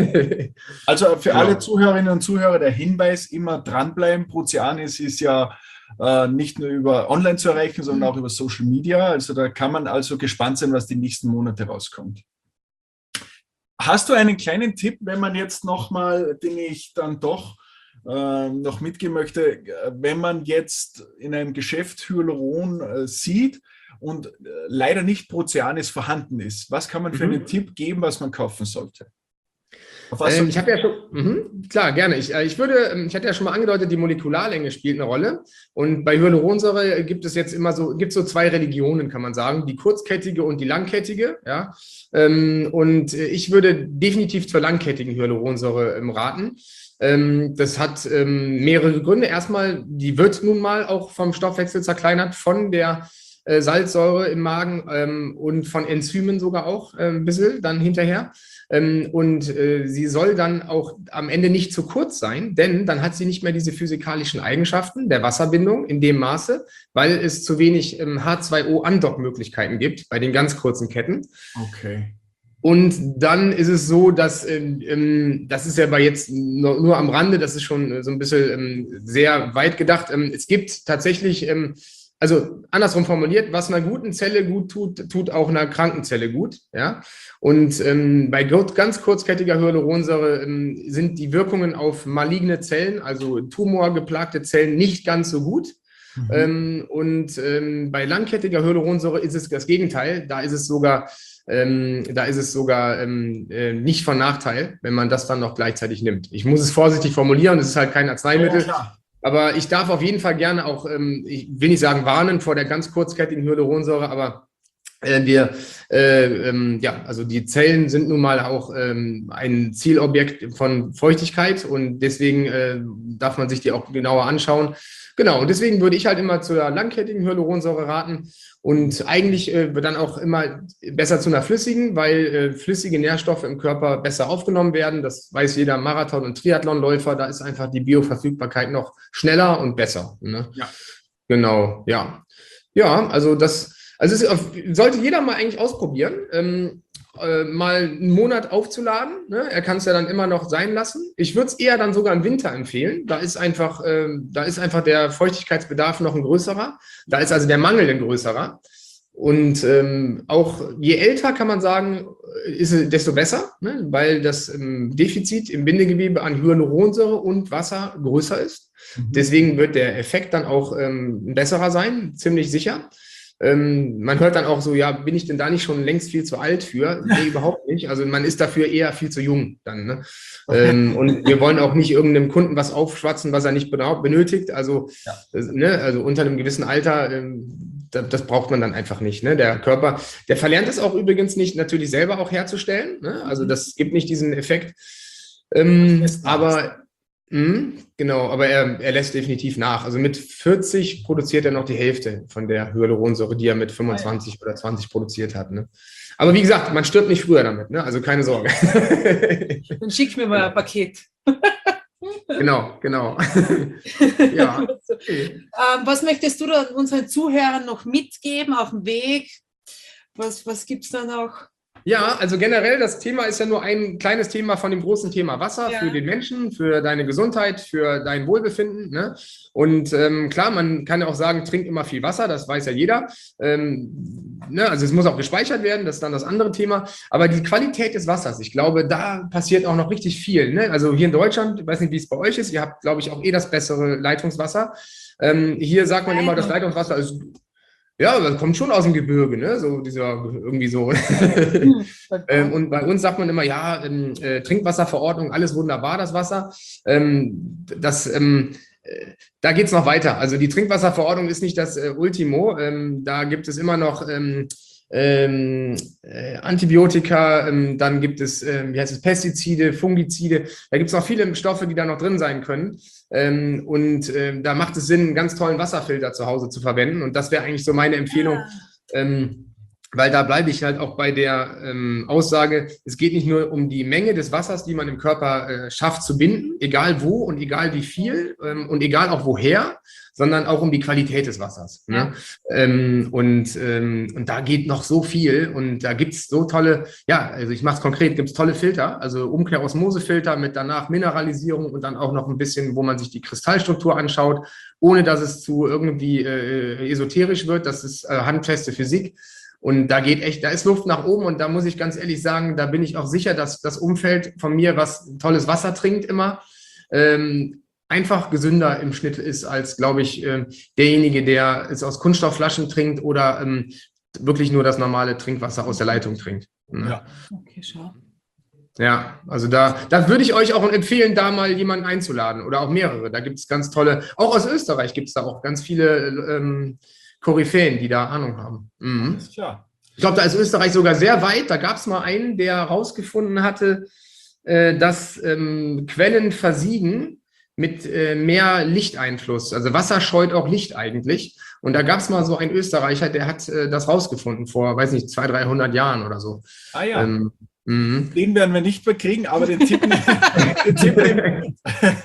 Also für genau. alle Zuhörerinnen und Zuhörer der Hinweis, immer dranbleiben. Prozianis ist ja äh, nicht nur über online zu erreichen, sondern auch über Social Media. Also da kann man also gespannt sein, was die nächsten Monate rauskommt. Hast du einen kleinen Tipp, wenn man jetzt nochmal, den ich dann doch äh, noch mitgeben möchte, wenn man jetzt in einem Geschäft Hyaluron äh, sieht und äh, leider nicht Prozianis vorhanden ist, was kann man für mhm. einen Tipp geben, was man kaufen sollte? Ähm, ich habe ja schon, mh, klar, gerne. Ich, äh, ich würde, ich hatte ja schon mal angedeutet, die Molekularlänge spielt eine Rolle. Und bei Hyaluronsäure gibt es jetzt immer so, gibt so zwei Religionen, kann man sagen, die kurzkettige und die langkettige. Ja? Ähm, und ich würde definitiv zur langkettigen Hyaluronsäure ähm, raten. Ähm, das hat ähm, mehrere Gründe. Erstmal, die wird nun mal auch vom Stoffwechsel zerkleinert, von der äh, Salzsäure im Magen ähm, und von Enzymen sogar auch äh, ein bisschen dann hinterher. Ähm, und äh, sie soll dann auch am Ende nicht zu kurz sein, denn dann hat sie nicht mehr diese physikalischen Eigenschaften der Wasserbindung in dem Maße, weil es zu wenig ähm, H zwei O-Andockmöglichkeiten gibt bei den ganz kurzen Ketten. Okay. Und dann ist es so, dass, ähm, das ist ja bei jetzt nur, nur am Rande, das ist schon so ein bisschen ähm, sehr weit gedacht. Ähm, es gibt tatsächlich, ähm, also andersrum formuliert, was einer guten Zelle gut tut, tut auch einer kranken Zelle gut. Ja? Und ähm, bei ganz kurzkettiger Hyaluronsäure ähm, sind die Wirkungen auf maligne Zellen, also tumorgeplagte Zellen, nicht ganz so gut. Mhm. Ähm, und ähm, bei langkettiger Hyaluronsäure ist es das Gegenteil. Da ist es sogar Ähm, da ist es sogar ähm, äh, nicht von Nachteil, wenn man das dann noch gleichzeitig nimmt. Ich muss es vorsichtig formulieren, es ist halt kein Arzneimittel, ja, aber ich darf auf jeden Fall gerne auch, ähm, ich will nicht sagen warnen vor der ganz kurzkettigen Hyaluronsäure, aber äh, wir, äh, ähm, ja, also die Zellen sind nun mal auch ähm, ein Zielobjekt von Feuchtigkeit und deswegen äh, darf man sich die auch genauer anschauen. Genau, und deswegen würde ich halt immer zur langkettigen Hyaluronsäure raten und eigentlich äh, dann auch immer besser zu einer flüssigen, weil äh, flüssige Nährstoffe im Körper besser aufgenommen werden. Das weiß jeder Marathon- und Triathlonläufer, da ist einfach die Bioverfügbarkeit noch schneller und besser. Ne? Ja. Genau, ja. Ja, also das, also es sollte jeder mal eigentlich ausprobieren. Ähm, Äh, mal einen Monat aufzuladen. Ne? Er kann es ja dann immer noch sein lassen. Ich würde es eher dann sogar im Winter empfehlen. Da ist einfach, äh, da ist einfach der Feuchtigkeitsbedarf noch ein größerer. Da ist also der Mangel ein größerer. Und ähm, auch je älter, kann man sagen, ist es desto besser, ne? Weil das ähm, Defizit im Bindegewebe an Hyaluronsäure und Wasser größer ist. Mhm. Deswegen wird der Effekt dann auch ähm, ein besserer sein, ziemlich sicher. Ähm, man hört dann auch so, ja, bin ich denn da nicht schon längst viel zu alt für? Nee, überhaupt nicht. Also man ist dafür eher viel zu jung dann. Ne? Ähm, und wir wollen auch nicht irgendeinem Kunden was aufschwatzen, was er nicht benötigt. Also, ja. äh, ne, also unter einem gewissen Alter, ähm, das, das braucht man dann einfach nicht. Ne? Der Körper, der verlernt es auch übrigens nicht, natürlich selber auch herzustellen. Ne? Also das gibt nicht diesen Effekt. Ähm, aber mh, genau, aber er, er lässt definitiv nach. Also mit vierzig produziert er noch die Hälfte von der Hyaluronsäure, die er mit fünfundzwanzig oder zwanzig produziert hat. Ne? Aber wie gesagt, man stirbt nicht früher damit, ne? Also keine Sorge. Dann schick mir mal ein Paket. Genau, genau. Ja. Okay. Ähm, was möchtest du da unseren Zuhörern noch mitgeben auf dem Weg? Was, was gibt es da noch? Ja, also generell, das Thema ist ja nur ein kleines Thema von dem großen Thema Wasser ja. Für den Menschen, für deine Gesundheit, für dein Wohlbefinden. Ne? Und ähm, klar, man kann ja auch sagen, trink immer viel Wasser, das weiß ja jeder. Ähm, ne? Also es muss auch gespeichert werden, das ist dann das andere Thema. Aber die Qualität des Wassers, ich glaube, da passiert auch noch richtig viel. Ne? Also hier in Deutschland, ich weiß nicht, wie es bei euch ist, ihr habt, glaube ich, auch eh das bessere Leitungswasser. Ähm, hier sagt man immer, das Leitungswasser ist... Ja, das kommt schon aus dem Gebirge, ne? So dieser irgendwie so. ähm, und bei uns sagt man immer, ja, äh, Trinkwasserverordnung, alles wunderbar, das Wasser. Ähm, das, ähm, äh, da geht's noch weiter. Also die Trinkwasserverordnung ist nicht das äh, Ultimo. Ähm, da gibt es immer noch ähm, ähm, äh, Antibiotika, ähm, dann gibt es, äh, wie heißt es, Pestizide, Fungizide. Da gibt es noch viele Stoffe, die da noch drin sein können. Ähm, und äh, da macht es Sinn, einen ganz tollen Wasserfilter zu Hause zu verwenden. Und das wäre eigentlich so meine Empfehlung, ähm, weil da bleibe ich halt auch bei der ähm, Aussage, es geht nicht nur um die Menge des Wassers, die man im Körper äh, schafft zu binden, egal wo und egal wie viel ähm, und egal auch woher, sondern auch um die Qualität des Wassers. Ne? Ja. Ähm, und, ähm, und da geht noch so viel und da gibt es so tolle, ja, also ich mache es konkret, gibt es tolle Filter, also Umkehrosmosefilter mit danach Mineralisierung und dann auch noch ein bisschen, wo man sich die Kristallstruktur anschaut, ohne dass es zu irgendwie äh, esoterisch wird, das ist äh, handfeste Physik. Und da geht echt, da ist Luft nach oben und da muss ich ganz ehrlich sagen, da bin ich auch sicher, dass das Umfeld von mir, was tolles Wasser trinkt immer, ähm, einfach gesünder im Schnitt ist als, glaube ich, äh, derjenige, der es aus Kunststoffflaschen trinkt oder ähm, wirklich nur das normale Trinkwasser aus der Leitung trinkt. Ne? Ja. Okay, schau. Ja, also da, da würde ich euch auch empfehlen, da mal jemanden einzuladen oder auch mehrere. Da gibt es ganz tolle, auch aus Österreich gibt es da auch ganz viele ähm, Koryphäen, die da Ahnung haben. Mhm. Alles klar. Ich glaube, da ist Österreich sogar sehr weit. Da gab es mal einen, der herausgefunden hatte, äh, dass ähm, Quellen versiegen mit äh, mehr Lichteinfluss. Also Wasser scheut auch Licht eigentlich. Und da gab es mal so einen Österreicher, der hat äh, das rausgefunden vor, weiß nicht, zweihundert, dreihundert Jahren oder so. Ah ja. Ähm, den werden wir nicht mehr kriegen, aber den Tipp, den Tipp nehmen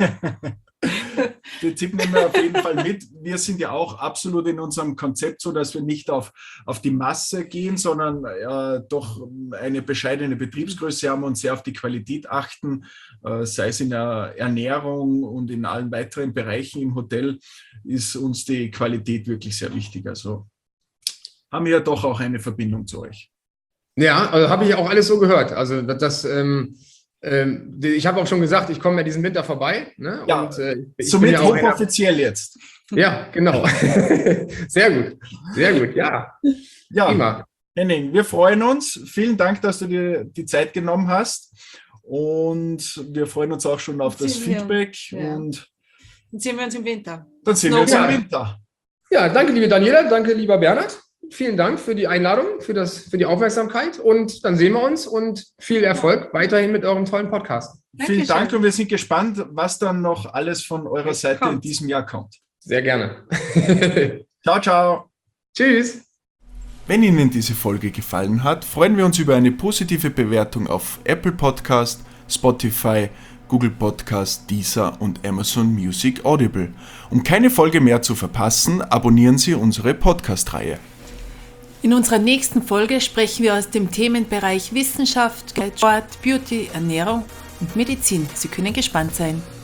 Den Tipp nehmen wir auf jeden Fall mit. Wir sind ja auch absolut in unserem Konzept so, dass wir nicht auf, auf die Masse gehen, sondern äh, doch eine bescheidene Betriebsgröße haben und sehr auf die Qualität achten, äh, sei es in der Ernährung und in allen weiteren Bereichen im Hotel, ist uns die Qualität wirklich sehr wichtig. Also haben wir ja doch auch eine Verbindung zu euch. Ja, also habe ich auch alles so gehört. Also das, ähm, ähm, ich habe auch schon gesagt, ich komme ja diesen Winter vorbei. Ne? Ja, und, äh, ich somit ja hochoffiziell jetzt. Ja, genau. Sehr gut, sehr gut, ja. Ja, prima. Henning, wir freuen uns. Vielen Dank, dass du dir die Zeit genommen hast. Und wir freuen uns auch schon auf das Feedback. Ja. Und dann sehen wir uns im Winter. Dann sehen wir uns im Winter. Ja, danke, liebe Daniela, danke, lieber Bernhard. Vielen Dank für die Einladung, für, das, für die Aufmerksamkeit und dann sehen wir uns und viel Erfolg weiterhin mit eurem tollen Podcast. Vielen Dank und wir sind gespannt, was dann noch alles von eurer Seite in diesem Jahr kommt. Sehr gerne. Ciao, ciao. Tschüss. Wenn Ihnen diese Folge gefallen hat, freuen wir uns über eine positive Bewertung auf Apple Podcast, Spotify, Google Podcast, Deezer und Amazon Music Audible. Um keine Folge mehr zu verpassen, abonnieren Sie unsere Podcast-Reihe. In unserer nächsten Folge sprechen wir aus dem Themenbereich Wissenschaft, Sport, Beauty, Ernährung und Medizin. Sie können gespannt sein.